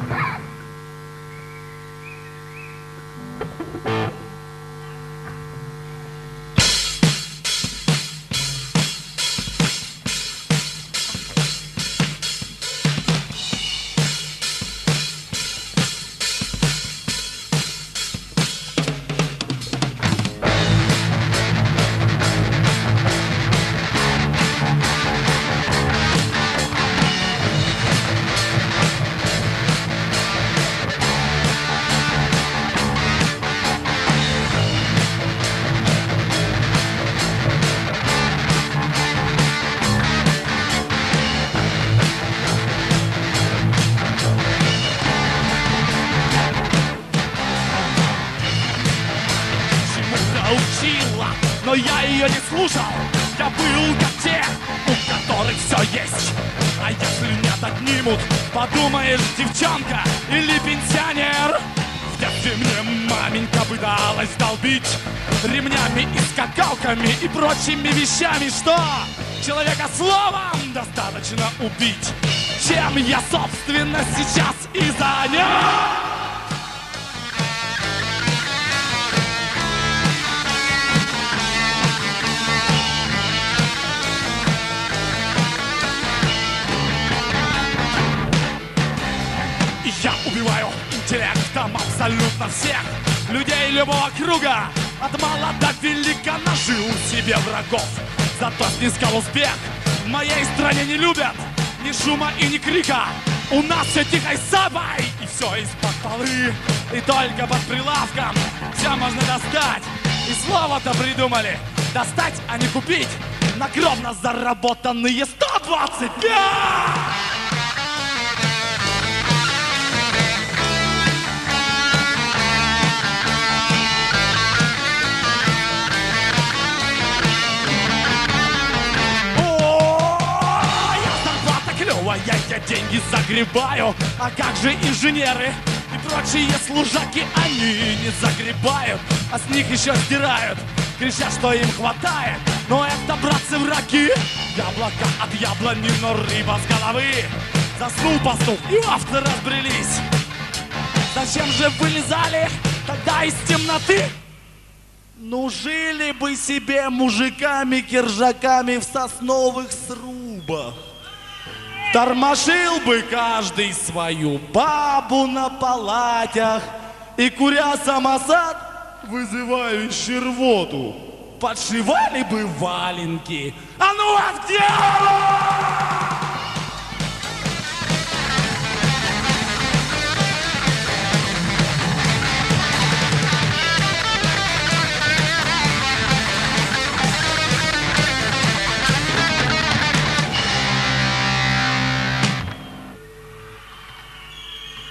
Но я ее не слушал, я был как те, у которых все есть. А если нет, отнимут, подумаешь, девчонка или пенсионер. В детстве мне маменька пыталась долбить ремнями и скакалками и прочими вещами, что человека словом достаточно убить. Чем я, собственно, сейчас и занят. Я убиваю интеллектом абсолютно всех людей любого круга. От мала до велика нажил себе врагов. Зато снискал успех. В моей стране не любят ни шума и ни крика. У нас все тихой сабой и все из-под полы. И только под прилавком все можно достать. И слово-то придумали достать, а не купить. На кровно заработанные 125. Я деньги загребаю, а как же инженеры и прочие служаки? Они не загребают, а с них еще сдирают, кричат, что им хватает. Но это, братцы, враги. Яблоко от яблони, но рыба с головы. Заснул пастух, и овцы разбрелись. Зачем же вылезали тогда из темноты? Ну, жили бы себе мужиками-киржаками в сосновых срубах. Тормошил бы каждый свою бабу на палатях и, куря самосад, вызывающий рвоту, подшивали бы валенки. А ну, актер!